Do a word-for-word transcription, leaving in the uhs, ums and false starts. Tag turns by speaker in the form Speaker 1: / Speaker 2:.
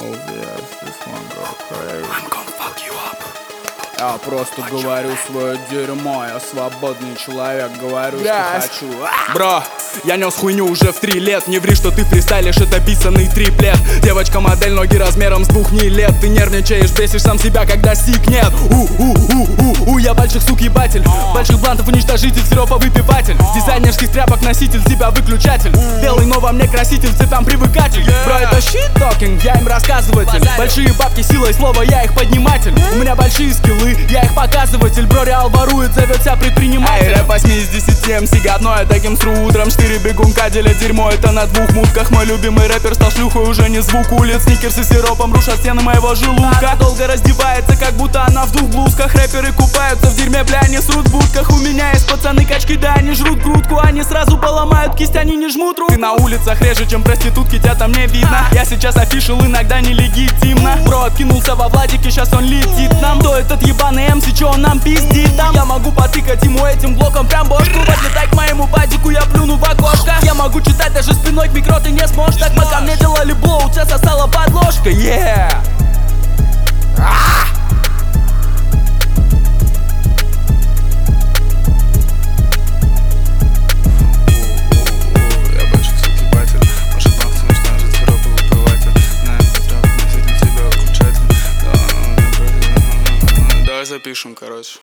Speaker 1: Я просто говорю свое дерьмо, я свободный человек, говорю,
Speaker 2: yes.
Speaker 1: что хочу.
Speaker 2: Бро, я нес хуйню уже в три лет. Не ври, что ты фристайлишь, это писанный триплет. Девочка-модель, ноги размером с двух не лет. Ты нервничаешь, бесишь сам себя, когда сик нет. У-у-у-у-у, я больших сук ебатель, больших блантов уничтожитель, сиропа выпиватель, дизайнерских тряпок носитель, тебя выключатель. Белый, но во мне краситель, цветам привыкатель. Бро, это щит-токинг, я им рассказыватель. Большие бабки, силой слова, я их подниматель. У меня большие скиллы, я их показыватель. Бро, реал ворует, зовет себя предприниматель. Ай, рэп восемь из десяти, эм си говно, я таким сру утром. Четыре бегунка делят дерьмо, это на двух мутках. Мой любимый рэпер стал шлюхой, уже не звук улиц. Сникерсы сиропом рушат стены моего желудка. Долго раздевается, как будто она в двух блузках. Рэперы купаются в дерьме, бля, они срут в будках. У меня есть пацаны качки, да, они жрут грудку. Они сразу поломают кисть, они не жмут руку. Ты на улицах реже, чем проститутки, тебя там не видно. Я сейчас офишел, иногда нелегитимно. Бро откинулся во Владике, сейчас он летит нам. Кто этот ебаный эм си, чё он нам пиздит там? Я могу потыкать ему этим блоком прям бошку. Подлетай к моему падику, я плюну в окошко. Я могу читать даже спиной к микро, ты не сможешь. Так пока мне делали блоу, тебя сосала подложка. Yeah! Запишем, короче.